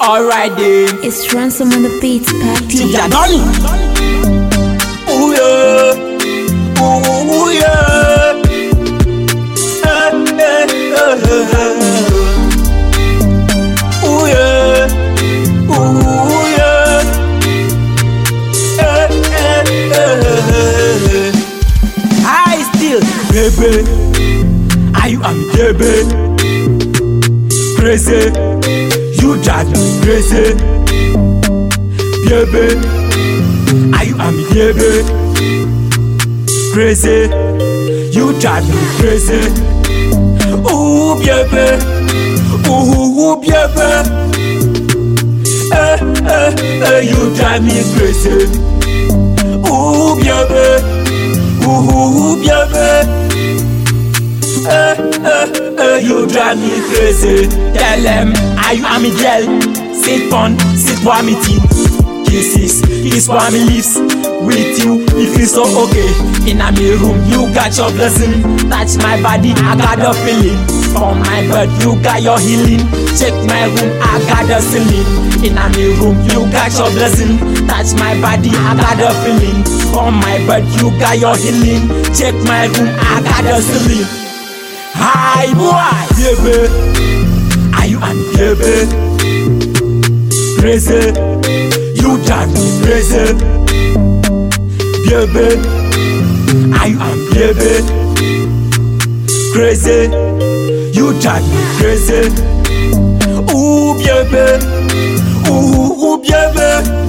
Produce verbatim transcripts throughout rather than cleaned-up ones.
Alright then. It's Ransom on the beats, Patty. Tiga Donny. Ooh yeah, ooh yeah. Eh, eh, eh, eh. Ooh yeah, ooh yeah. Eh, eh, eh, eh. I still, baby. Are you am baby? Crazy. You drive me crazy, baby. Are you am baby? Crazy. You drive me crazy. Ooh, baby. Ooh, baby. Eh, eh, eh. You drive me crazy. Ooh, baby. Ooh, baby. Eh, eh, eh, you drive me crazy. Tell them, are you a me girl? C'est fun, c'est toi me teen. Kisses, kiss for me lips. With you, it feels so okay. In a me room, you got your blessing. Touch my body, I got a feeling. On my bed, you got your healing. Check my room, I got a ceiling. In a me room, you got your blessing. Touch my body, I got a feeling. On my bed, you got your healing. Check my room, I got a ceiling. Hi boy, baby, are you am baby? Crazy, you drive me crazy. Baby, are you am baby? Crazy, you drive me crazy. Ooh baby, ooh baby.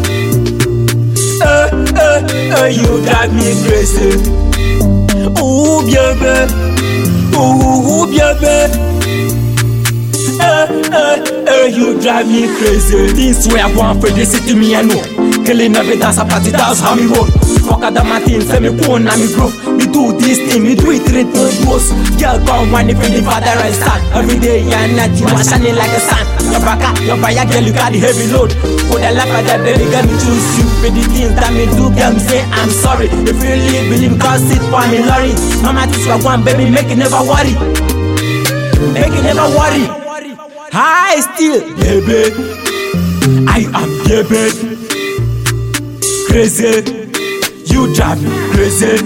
Eh eh eh, you drive me crazy. Ooh baby. Ooh, baby. Eh, eh, eh, you drive me crazy. This way I want for this to me, I know. Killing every dance, a party, that's how me roll. Fuck out of my team, say me phone and me growth. Me do this thing, me do it three times worse. Girl, come one if the father and son. Every day and night, you are shining like a sun. Your back, your fire, girl, you got the heavy load. For the life of that baby, girl, me choose you. For the things that me do, girl, me say I'm sorry. If you really believe, cause it for me, Lorry. Mama, this was one, baby, make it never worry. Make it never worry. I still, baby, I am baby. Crazy, you drive me crazy.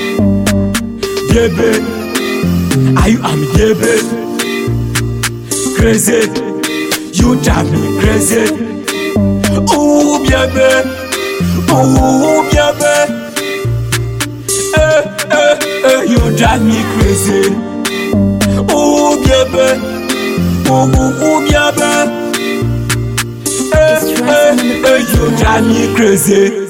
Baby, I am baby. Crazy, you drive me crazy. Ooh, baby, ooh, baby. Eh, eh, eh, you drive me crazy. Ooh, baby, ooh, baby. Eh, eh, eh, you drive me crazy.